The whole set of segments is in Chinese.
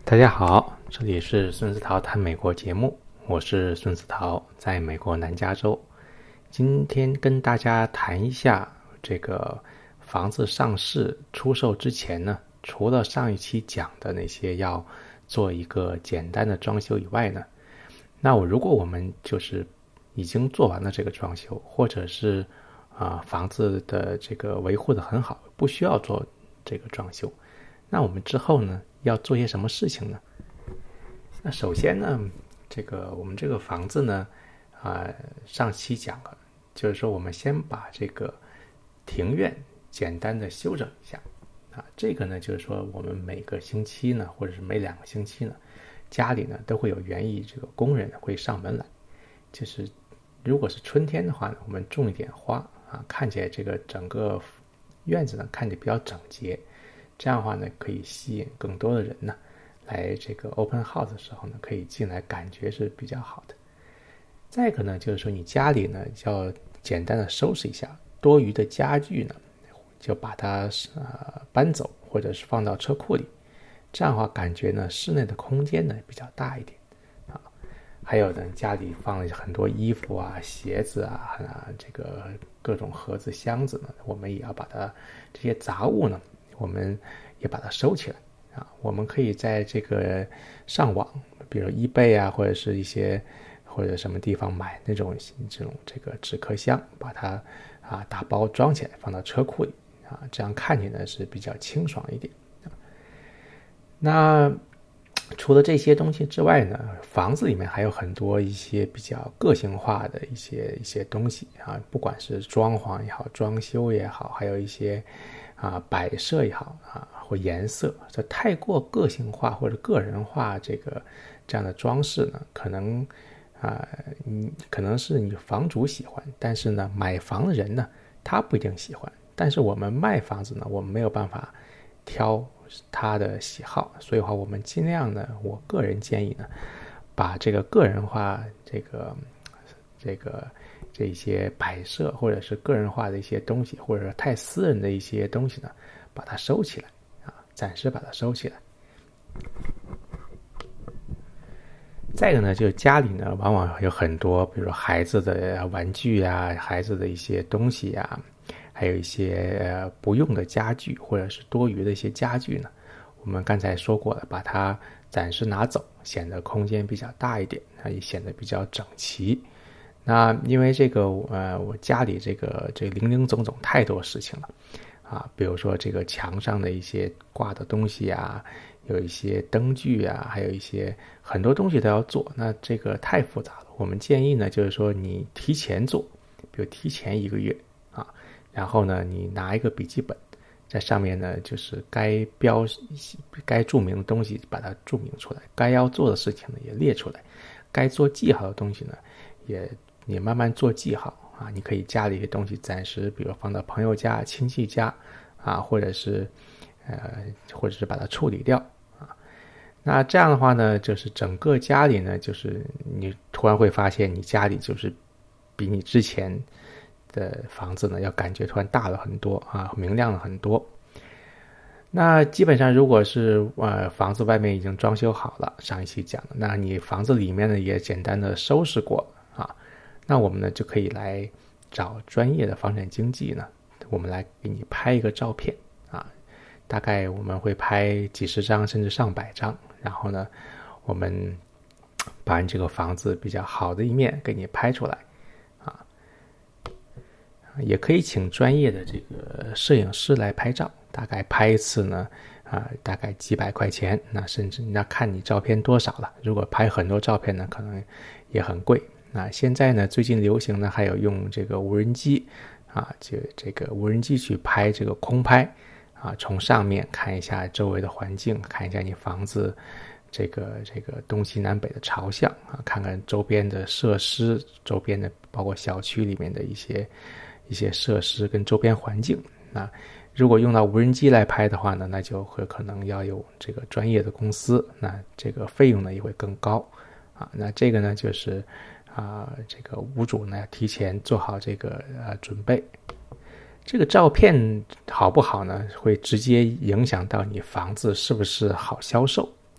大家好，这里是孙思陶谈美国节目，我是孙思陶，在美国南加州。今天跟大家谈一下这个房子上市出售之前呢，除了上一期讲的那些要做一个简单的装修以外呢，那如果我们就是已经做完了这个装修，或者是房子的这个维护的很好，不需要做这个装修，那我们之后呢要做些什么事情呢？那首先呢，我们这个房子呢，上期讲了，就是说我们先把这个庭院简单的修整一下这个呢就是说我们每个星期呢，或者是每2个星期呢，家里呢都会有园艺这个工人会上门来，就是如果是春天的话呢，我们种一点花看起来这个整个院子呢看起来比较整洁，这样的话呢可以吸引更多的人呢来这个 open house 的时候呢可以进来，感觉是比较好的。再一个呢就是说你家里呢要简单的收拾一下，多余的家具呢就把它搬走，或者是放到车库里，这样的话感觉呢室内的空间呢比较大一点还有呢家里放了很多衣服鞋子这个各种盒子箱子呢，我们也要把它这些杂物呢我们也把它收起来我们可以在这个上网，比如eBay或者是一些或者什么地方买这种这个纸壳箱，把它打包装起来放到车库里这样看起来是比较清爽一点那除了这些东西之外呢，房子里面还有很多一些比较个性化的一些东西不管是装潢也好，装修也好，还有一些摆设也好或颜色，这太过个性化或者个人化这样的装饰呢，可能是你房主喜欢，但是呢买房的人呢他不一定喜欢，但是我们卖房子呢我们没有办法挑他的喜好，所以的话我们尽量呢，我个人建议呢把这个个人化这一些摆设或者是个人化的一些东西，或者是太私人的一些东西呢把它收起来暂时把它收起来。再一个呢就是家里呢往往有很多比如说孩子的玩具孩子的一些东西还有一些不用的家具或者是多余的一些家具呢，我们刚才说过了，把它暂时拿走，显得空间比较大一点也显得比较整齐。那因为这个我家里这零零总总太多事情了比如说这个墙上的一些挂的东西有一些灯具还有一些很多东西都要做，那这个太复杂了。我们建议呢就是说你提前做，比如提前1个月然后呢你拿一个笔记本，在上面呢就是该注明的东西把它注明出来，该要做的事情呢也列出来，该做记号的东西呢也慢慢做记号你可以家里一些东西暂时比如放到朋友家亲戚家或者是把它处理掉那这样的话呢就是整个家里呢就是你突然会发现你家里就是比你之前的房子呢要感觉突然大了很多明亮了很多。那基本上如果是房子外面已经装修好了，上一期讲的，那你房子里面呢也简单的收拾过那我们呢就可以来找专业的房产经纪呢，我们来给你拍一个照片大概我们会拍几十张甚至上百张，然后呢我们把你这个房子比较好的一面给你拍出来也可以请专业的这个摄影师来拍照，大概拍一次呢大概几百块钱，那甚至那看你照片多少了，如果拍很多照片呢可能也很贵。那现在呢最近流行呢还有用这个无人机就这个无人机去拍这个空拍从上面看一下周围的环境，看一下你房子这个东西南北的朝向看看周边的设施，周边的包括小区里面的一些设施跟周边环境。那如果用到无人机来拍的话呢，那就会可能要有这个专业的公司，那这个费用呢也会更高那这个呢就是这个屋主呢提前做好这个准备。这个照片好不好呢，会直接影响到你房子是不是好销售，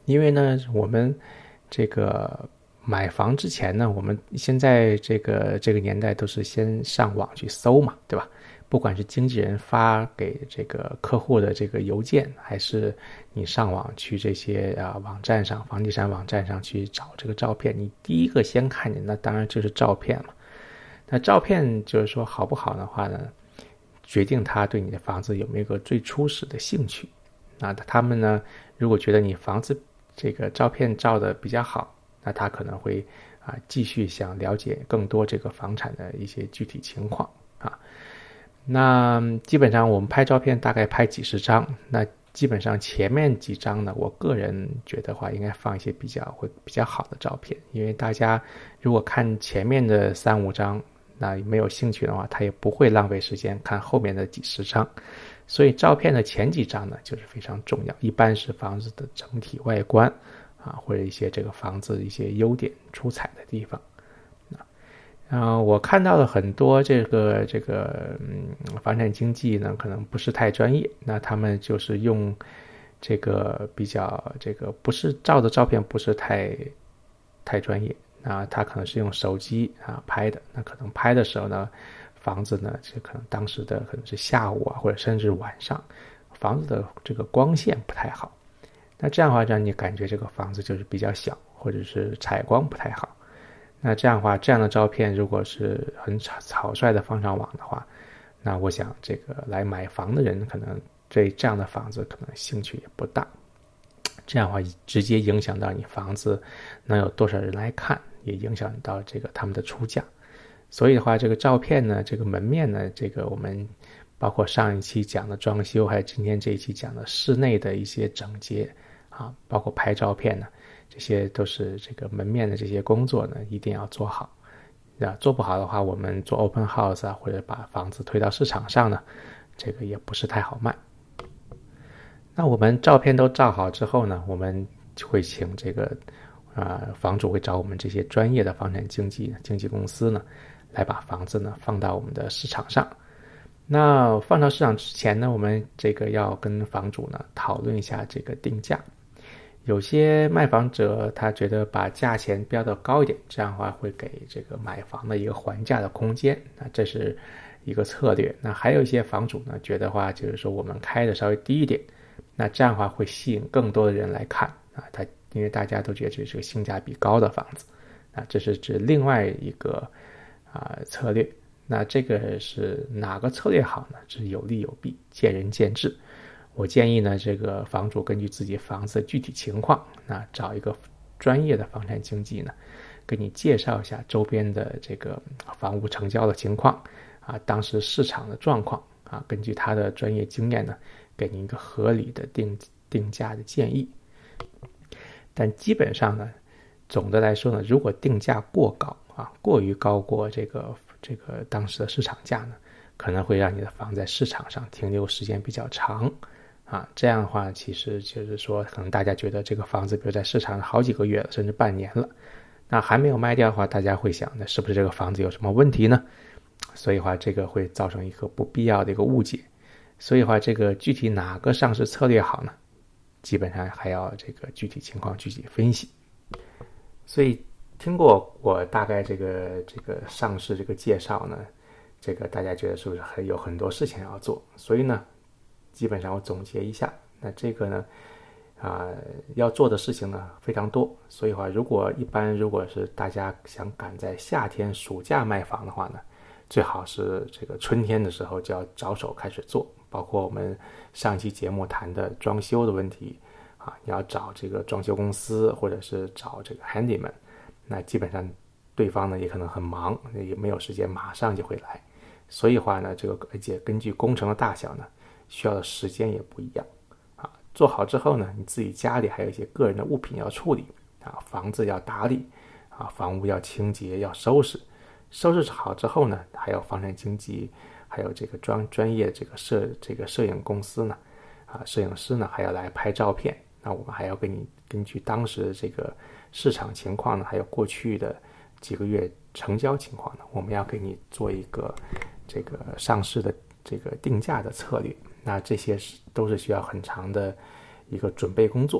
因为呢，我们这个买房之前呢，我们现在这个年代都是先上网去搜嘛，对吧？不管是经纪人发给这个客户的这个邮件，还是你上网去这些网站上、房地产网站上去找这个照片，你第一个先看见那当然就是照片了。那照片就是说好不好的话呢，决定他对你的房子有没有个最初始的兴趣。那他们呢，如果觉得你房子这个照片照的比较好，那他可能会继续想了解更多这个房产的一些具体情况啊。那基本上我们拍照片大概拍几十张，那基本上前面几张呢，我个人觉得话应该放一些比较好的照片，因为大家如果看前面的3-5张，那没有兴趣的话，他也不会浪费时间看后面的几十张。所以照片的前几张呢，就是非常重要，一般是房子的整体外观或者一些这个房子一些优点出彩的地方。我看到了很多这个房产经纪呢，可能不是太专业，那他们就是用这个比较这个不是照的照片不是太专业，那他可能是用手机拍的，那可能拍的时候呢，房子呢就可能当时的可能是下午或者甚至晚上，房子的这个光线不太好，那这样的话让你感觉这个房子就是比较小，或者是采光不太好。那这样的话，这样的照片如果是很草率的放上网的话，那我想这个来买房的人可能对这样的房子可能兴趣也不大。这样的话直接影响到你房子能有多少人来看，也影响到这个他们的出价。所以的话，这个照片呢，这个门面呢，这个我们包括上一期讲的装修，还有今天这一期讲的室内的一些整洁包括拍照片呢，这些都是这个门面的这些工作呢，一定要做好。做不好的话，我们做 open house 或者把房子推到市场上呢，这个也不是太好卖。那我们照片都照好之后呢，我们就会请这个房主会找我们这些专业的房产经纪公司呢，来把房子呢放到我们的市场上。那放到市场之前呢，我们这个要跟房主呢讨论一下这个定价。有些卖房者他觉得把价钱标得高一点，这样的话会给这个买房的一个还价的空间，那这是一个策略。那还有一些房主呢觉得话就是说我们开的稍微低一点，那这样的话会吸引更多的人来看因为大家都觉得这是个性价比高的房子，这是指另外一个策略。那这个是哪个策略好呢？是有利有弊，见仁见智。我建议呢，这个房主根据自己房子的具体情况，那找一个专业的房产经纪呢，给你介绍一下周边的这个房屋成交的情况当时市场的状况根据他的专业经验呢，给你一个合理的定价的建议。但基本上呢，总的来说呢，如果定价过高过于高过这个当时的市场价呢，可能会让你的房在市场上停留时间比较长这样的话其实就是说可能大家觉得这个房子比如在市场上好几个月了，甚至半年了，那还没有卖掉的话，大家会想那是不是这个房子有什么问题呢？所以的话这个会造成一个不必要的一个误解。所以的话这个具体哪个上市策略好呢，基本上还要这个具体情况具体分析。所以听过我大概这个上市这个介绍呢，这个大家觉得是不是有很多事情要做？所以呢基本上我总结一下，那这个呢要做的事情呢非常多。所以话如果是大家想赶在夏天暑假卖房的话呢，最好是这个春天的时候就要着手开始做。包括我们上一期节目谈的装修的问题你要找这个装修公司或者是找这个 handyman， 那基本上对方呢也可能很忙，也没有时间马上就会来。所以的话呢，而且根据工程的大小呢，需要的时间也不一样做好之后呢，你自己家里还有一些个人的物品要处理房子要打理房屋要清洁要收拾好之后呢，还有房产经纪，还有这个专业这个摄影公司呢摄影师呢还要来拍照片。那我们还要根据当时的这个市场情况呢，还有过去的几个月成交情况呢，我们要给你做一个这个上市的这个定价的策略。那这些都是需要很长的一个准备工作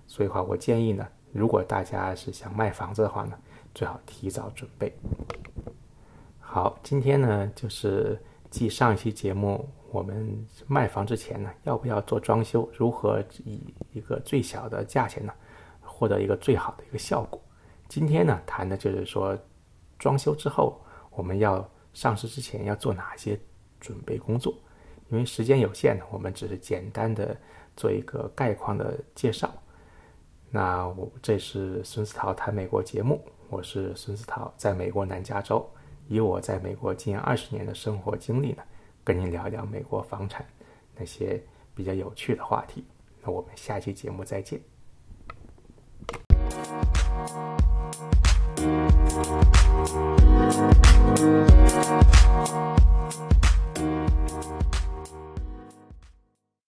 所以话我建议呢，如果大家是想卖房子的话呢，最好提早准备。好，今天呢就是继上一期节目，我们卖房之前呢，要不要做装修，如何以一个最小的价钱呢，获得一个最好的一个效果。今天呢谈的就是说，装修之后我们要上市之前要做哪些准备工作。因为时间有限，我们只是简单的做一个概况的介绍。那这是孙思陶谈美国节目，我是孙思陶，在美国南加州，以我在美国近20年的生活经历呢，跟您聊一聊美国房产那些比较有趣的话题。那我们下期节目再见。